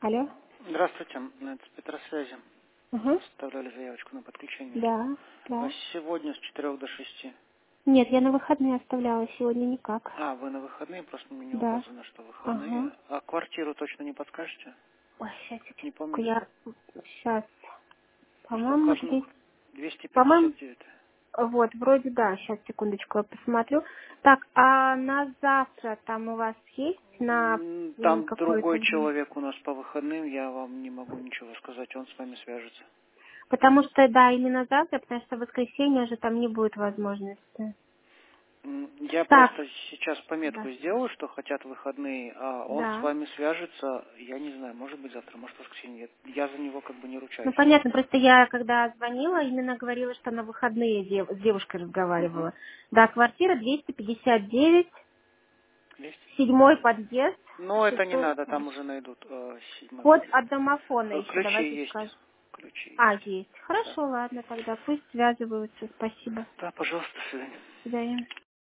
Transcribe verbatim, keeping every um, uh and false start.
Алло. Здравствуйте, это с Петросвязи. Угу. Оставляли заявочку на подключение. Да, А да. сегодня с четырех до шести. Нет, я на выходные оставляла, сегодня никак. А, вы на выходные, просто мне не Да. указано, что Ага. выходные. А квартиру точно не подскажете? Ой, сейчас, Не секундочку, помните? я... Сейчас. Потому что По-моему, указано двести... двести По-моему, пятьдесят девять. вот, вроде да. Сейчас, секундочку, я посмотрю. Так, а на завтра там у вас есть на М, м, Там какое-то другой время? человек у нас по выходным, я вам не могу ничего сказать, он с вами свяжется. Потому что, да, именно завтра, потому что в воскресенье уже там не будет возможности. М, Я Так, просто сейчас да, пометку сделаю, что хотят выходные, а он с да. вами свяжется, я не знаю, может быть завтра, может в воскресенье. Я за него как бы не Ну, ручаюсь. понятно, просто я, когда звонила, именно говорила, что на выходные дев- с девушкой Угу. разговаривала. Да, квартира двести пятьдесят девять, двести пятьдесят седьмой девять. подъезд, Но это не шестой надо, этаж. там уже найдут э, седьмой Код подъезд. от домофона Э, еще, Ключи давайте есть. скажем. Ключи А, есть. есть. Да. Хорошо, ладно, тогда пусть связываются. Спасибо. Да, пожалуйста, до свидания. До свидания.